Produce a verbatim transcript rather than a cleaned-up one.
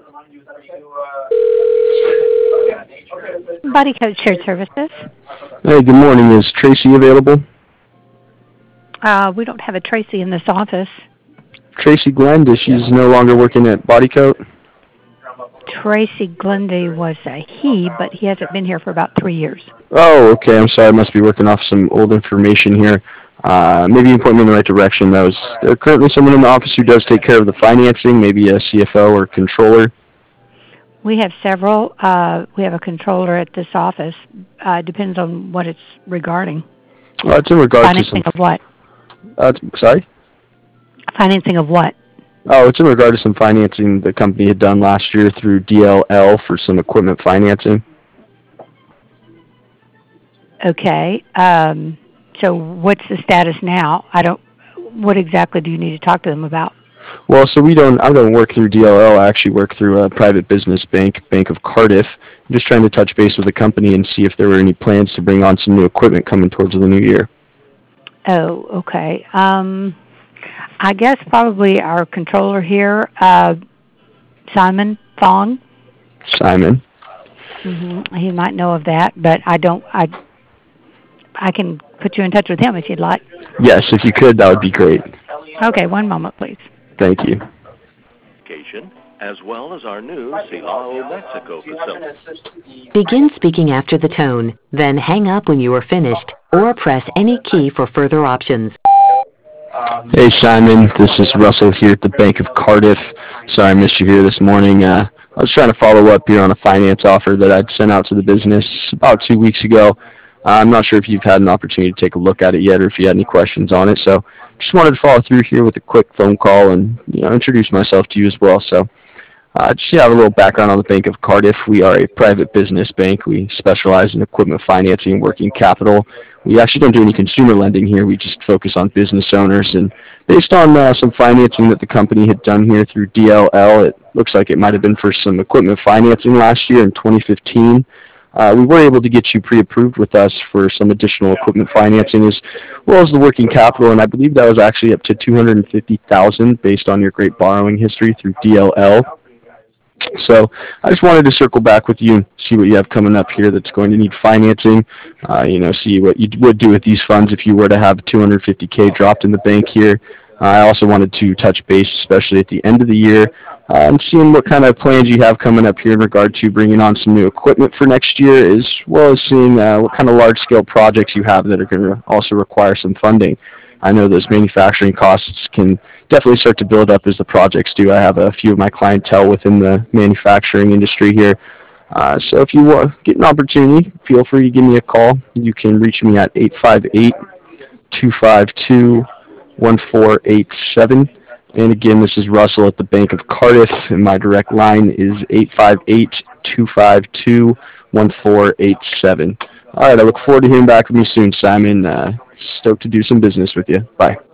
Body Coat Shared Services. Hey, good morning. Is Tracy available? Uh, we don't have a Tracy in this office. Tracy Glenda, she's no longer working at Body Coat? Tracy Glendy was a he, but he hasn't been here for about three years. Oh, okay. I'm sorry. I must be working off some old information here. Uh, maybe you can point me in the right direction. That was uh, currently someone in the office who does take care of the financing, maybe a C F O or controller. We have several. Uh, we have a controller at this office. Uh, depends on what it's regarding. Uh, it's in regard Financing to some... of what? Uh, sorry? Financing of what? Oh, it's in regard to some financing the company had done last year through D L L for some equipment financing. Okay. Um, so what's the status now? I don't. What exactly do you need to talk to them about? Well, so we don't. I don't work through D L L. I actually work through a private business bank, Bank of Cardiff. I'm just trying to touch base with the company and see if there were any plans to bring on some new equipment coming towards the new year. Oh, okay. Um, I guess probably our controller here, uh, Simon Fong. Simon. Mm-hmm. He might know of that, but I don't. I I can put you in touch with him if you'd like. Yes, if you could, that would be great. Okay, one moment, please. Thank you. As well as our new Silao, Mexico facility. Begin speaking after the tone, then hang up when you are finished, or press any key for further options. Hey Simon, this is Russell here at the Bank of Cardiff. Sorry I missed you here this morning. Uh, I was trying to follow up here on a finance offer that I'd sent out to the business about two weeks ago. Uh, I'm not sure if you've had an opportunity to take a look at it yet or if you had any questions on it. So just wanted to follow through here with a quick phone call and you know introduce myself to you as well. So uh, just to have a little background on the Bank of Cardiff. We are a private business bank. We specialize in equipment financing and working capital. We actually don't do any consumer lending here. We just focus on business owners. And based on uh, some financing that the company had done here through D L L, it looks like it might have been for some equipment financing last year in twenty fifteen. Uh, we were able to get you pre-approved with us for some additional equipment financing as well as the working capital, and I believe that was actually up to two hundred fifty thousand dollars based on your great borrowing history through D L L. So I just wanted to circle back with you and see what you have coming up here that's going to need financing, uh, you know, see what you would do with these funds if you were to have two hundred fifty thousand dropped in the bank here. Uh, I also wanted to touch base, especially at the end of the year, uh, and seeing what kind of plans you have coming up here in regard to bringing on some new equipment for next year, as well as seeing uh, what kind of large-scale projects you have that are going to also require some funding. I know those manufacturing costs can definitely start to build up as the projects do. I have a few of my clientele within the manufacturing industry here. Uh, so if you uh, get an opportunity, feel free to give me a call. You can reach me at eight five eight, two five two, one four eight seven. And again, this is Russell at the Bank of Cardiff, and my direct line is eight five eight, two five two, one four eight seven. All right, I look forward to hearing back from you soon, Simon. Uh, stoked to do some business with you. Bye.